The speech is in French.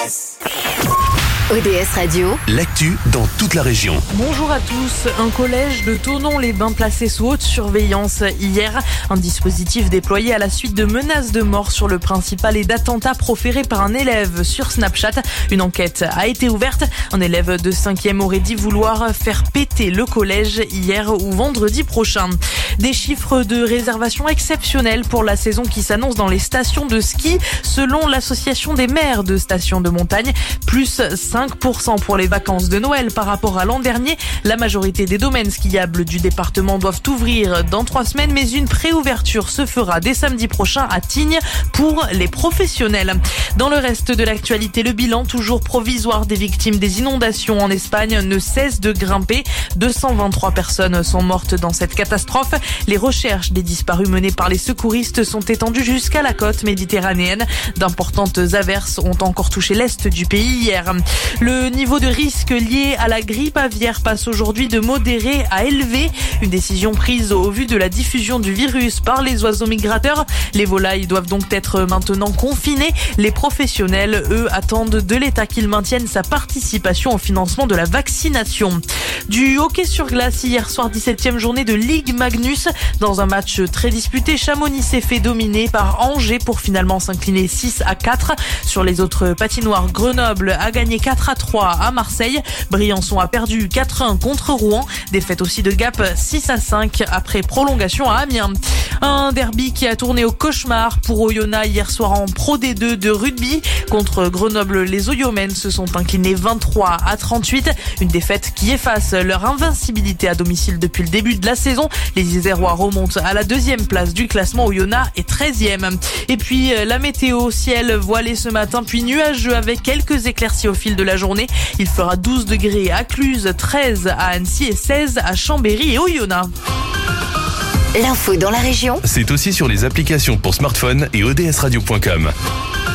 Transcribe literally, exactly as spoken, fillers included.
S. O D S Radio, l'actu dans toute la région. Bonjour à tous. Un collège de Thonon-les-Bains placé sous haute surveillance hier. Un dispositif déployé à la suite de menaces de mort sur le principal et d'attentats proférés par un élève sur Snapchat. Une enquête a été ouverte. Un élève de cinquième aurait dit vouloir faire péter le collège hier ou vendredi prochain. Des chiffres de réservation exceptionnels pour la saison qui s'annonce dans les stations de ski. Selon l'association des maires de stations de montagne, plus cinq pour cent pour les vacances de Noël par rapport à l'an dernier. La majorité des domaines skiables du département doivent ouvrir dans trois semaines, mais une préouverture se fera dès samedi prochain à Tignes pour les professionnels. Dans le reste de l'actualité, le bilan toujours provisoire des victimes des inondations en Espagne ne cesse de grimper. deux cent vingt-trois personnes sont mortes dans cette catastrophe. Les recherches des disparus menées par les secouristes sont étendues jusqu'à la côte méditerranéenne. D'importantes averses ont encore touché l'est du pays hier. Le niveau de risque lié à la grippe aviaire passe aujourd'hui de modéré à élevé. Une décision prise au vu de la diffusion du virus par les oiseaux migrateurs. Les volailles doivent donc être maintenant confinées. Les professionnels, eux, attendent de l'État qu'il maintienne sa participation au financement de la vaccination. Du hockey sur glace hier soir, dix-septième journée de Ligue Magnus. Dans un match très disputé, Chamonix s'est fait dominer par Angers pour finalement s'incliner six à quatre. Sur les autres patinoires, Grenoble a gagné quatre à trois à Marseille. Briançon a perdu quatre à un contre Rouen. Défaite aussi de Gap six à cinq après prolongation à Amiens. Un derby qui a tourné au cauchemar pour Oyonnax hier soir en Pro D deux de rugby. Contre Grenoble, les Oyomènes se sont inclinés vingt-trois à trente-huit. Une défaite qui efface leur invincibilité à domicile depuis le début de la saison. Les Isérois remontent à la deuxième place du classement. Oyonnax est treizième. Et puis la météo, ciel voilé ce matin, puis nuageux avec quelques éclaircies au fil de la journée. Il fera douze degrés à Cluse, treize à Annecy et seize à Chambéry et Oyonnax. L'info dans la région, C'est aussi sur les applications pour smartphone et O D S radio point com.